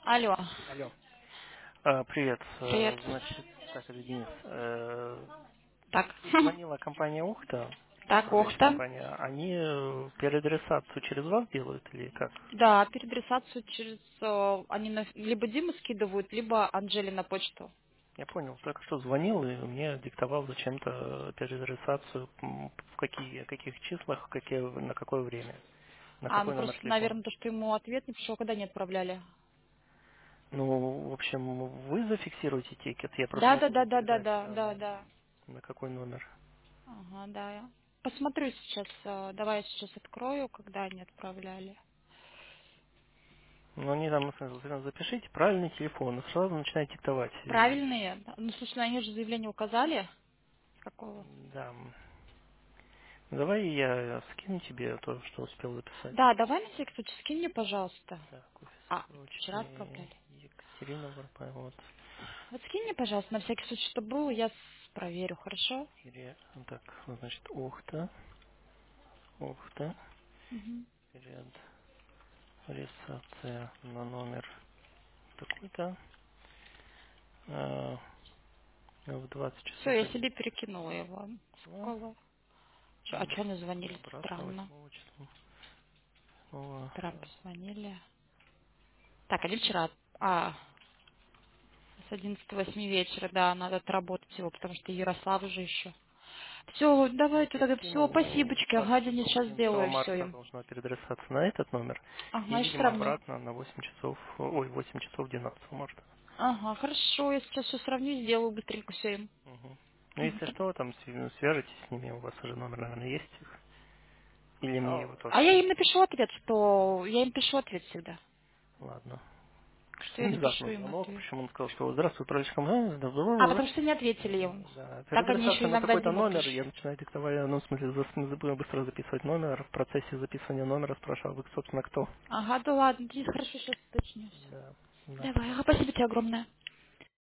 Алло. Алло. Привет. Привет. Значит, так, это Денис. Так. Звонила компания Ухта, Так, управляющая Охта. компания. Они переадресацию через вас делают или как? Да, переадресацию через... они либо Диму скидывают, либо Анжели на почту. Я понял. Только что звонил и мне диктовал зачем-то переадресацию в каких числах, на какое время, на А, ну какой номер просто, телефона. наверное, то, что ему ответ не пришел, когда не отправляли. Ну, в общем, вы зафиксируете тикет. Я просто Да, могу да, да, вам да, да, передать, да, да, да. на какой номер. Ага, да. Я посмотрю сейчас. Давай я сейчас открою, когда они отправляли. Ну, они там, запишите правильный телефон, и сразу начинайте диктовать. Правильные? Да. Ну, слушай, ну они же заявление указали. Какого? Да. Давай я скину тебе то, что успел записать. Да, давай на всякий случай скинь мне, пожалуйста. Так, А, офис вчера срочный, отправляли. Екатерина Варпай, вот. Вот скинь мне, пожалуйста, на всякий случай, что было, я проверю, хорошо? Так, ну, значит, Ухта, Мгм. ресация на номер такой-то, а, в 20 Все, часов я 11 себе перекинула его. числа, Сколько? А что они звонили? обратно Странно. 8 числа. Ну, Вчера позвонили. Так, они вчера... с 11 8 вечера, да, надо отработать его, потому что Ярослав уже еще. Все, вот давайте я тогда все, скинул, спасибочки, 20 Гадя, часов сейчас 11 сделаю все марта им. должна переадресаться на этот номер, и, Ага, и видимо, сравню. обратно на 8 часов, 8 часов 12 марта. Ага, хорошо, я сейчас все сравню и сделаю быстренько все им. Мгм. Ну, Мгм. если что, там свяжитесь с ними, у вас уже номер, наверное, есть их. Или мне его тоже А я им скинуть. напишу ответ, что... Я им пишу ответ всегда. Ладно. Что я напишу Внезапно им звонок, ответ. почему он сказал, что здравствуй, управляющий компания, А, потому что не ответили им. да, Так они еще переадресация на иногда такой-то Диму номер, пишут. я начинаю диктовать, ну, в смысле, быстро записывать номер, в процессе записывания номера спрашивал, вы, собственно, кто? Ага, да ладно, Денис, хорошо, сейчас уточню все. Да, да. Давай, ага, спасибо тебе огромное.